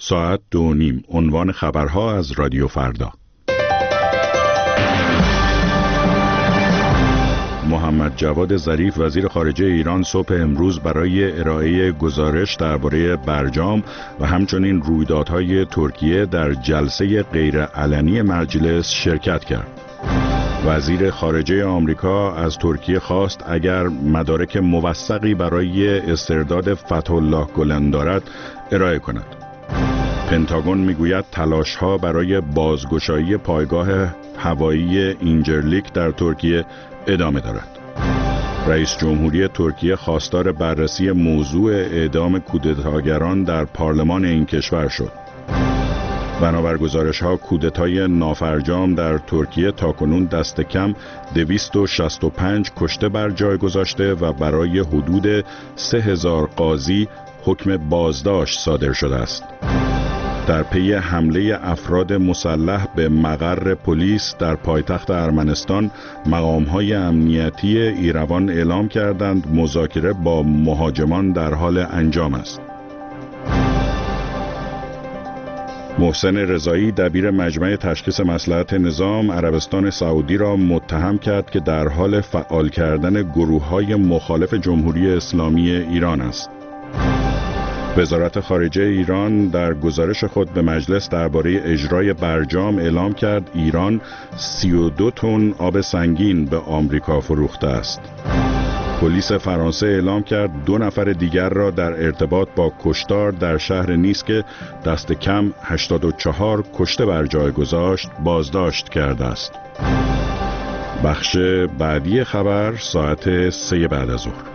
ساعت 2:30. عنوان خبرها از رادیو فردا. محمد جواد ظریف وزیر خارجه ایران صبح امروز برای ارائه گزارش درباره برجام و همچنین رویدادهای ترکیه در جلسه غیرعلنی مجلس شرکت کرد. وزیر خارجه آمریکا از ترکیه خواست اگر مدارک موثقی برای استرداد فتح‌الله گلن دارد ارائه کند. پنتاگون میگوید تلاش‌ها برای بازگشایی پایگاه هوایی اینجرلیک در ترکیه ادامه دارد. رئیس جمهوری ترکیه خواستار بررسی موضوع اعدام کودتاگران در پارلمان این کشور شد. بنابر گزارش‌ها کودتای نافرجام در ترکیه تاکنون دست کم 265 کشته بر جای گذاشته و برای حدود 3000 قاضی حکم بازداشت صادر شده است. در پی حمله افراد مسلح به مقر پلیس در پایتخت ارمنستان، مقام‌های امنیتی ایروان اعلام کردند مذاکره با مهاجمان در حال انجام است. محسن رضایی دبیر مجمع تشخیص مصلحت نظام عربستان سعودی را متهم کرد که در حال فعال کردن گروه‌های مخالف جمهوری اسلامی ایران است. وزارت خارجه ایران در گزارش خود به مجلس درباره اجرای برجام اعلام کرد ایران 32 تن آب سنگین به آمریکا فروخته است. پلیس فرانسه اعلام کرد 2 نفر دیگر را در ارتباط با کشتار در شهر نیس که دست کم 84 کشته بر جای گذاشت بازداشت کرده است. بخش بعدی خبر ساعت 3 بعد از ظهر.